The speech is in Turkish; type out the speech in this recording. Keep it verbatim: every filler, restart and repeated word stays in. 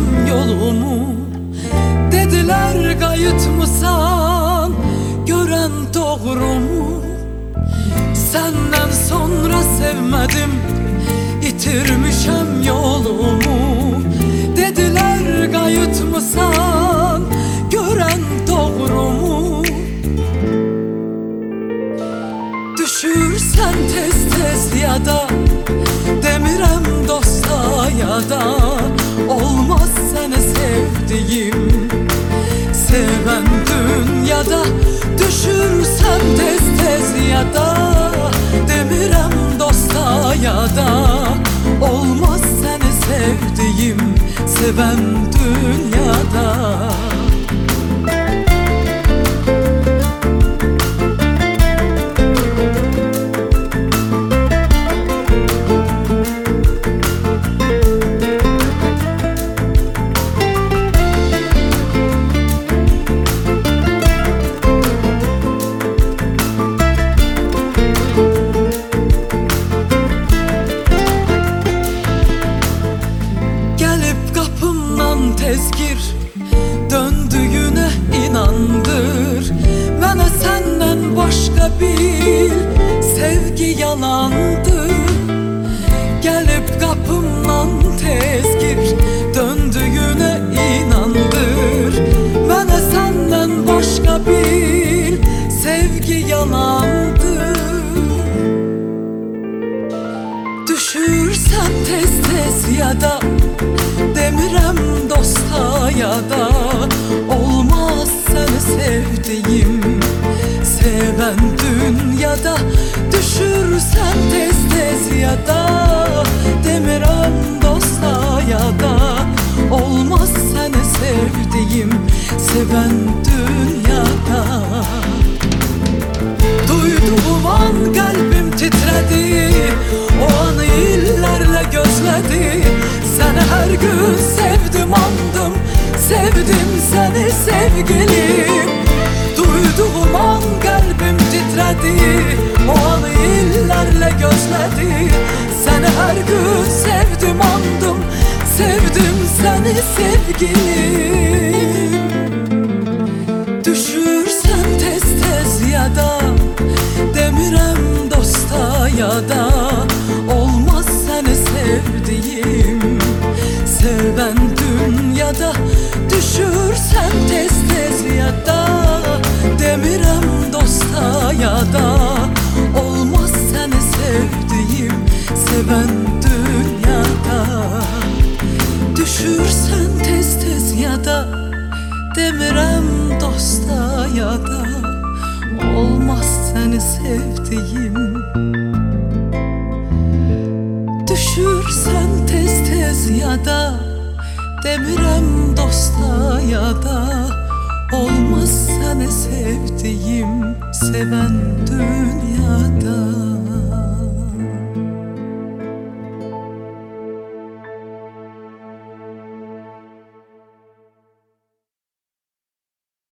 yolumu. Dediler kayıtmısan, gören doğru mu? Senden sonra sevmedim, itirmişem yolumu. Dediler kayıtmısan, gören doğru mu? Düşürsen tez tez ya da demirem dosta ya da olmaz seni sevdiğim, seven dünyada. Düşürsen tez tez ya da demirem dosta ya da olmaz seni sevdiğim, seven dünyada. Tezgir döndüğüne inandır. Bana senden başka bir sevgi yalandı. Gelip kapımdan tezgir döndüğüne inandır. Bana senden başka bir sevgi yalandı. Düşürsen tez tez ya da demirem dosta ya da olmaz seni sevdiğim, seven dünyada. Düşürsen tez tez ya da demirem dosta ya da olmaz seni sevdiğim, seven dünyada. Duyduğum an kalbim titredi, o anı illerle gözledi. Seni her gün sevdim andım, sevdim seni sevgilim. Duyduğum an kalbim titredi, o anı illerle gözledi. Seni her gün sevdim andım, sevdim seni sevgilim. Düşürsen tez tez ya da demirem dosta ya da olmaz seni sevdiğim, seven dünyada. Düşürsen tez tez ya da demirem dosta ya da olmaz seni sevdiğim, seven dünyada. Düşürsen tez tez ya da demirem dosta ya da olmaz seni sevdiğim. Düşürsen tez tez ya da demirem dosta ya da olmaz seni sevdiğim, seven dünyada.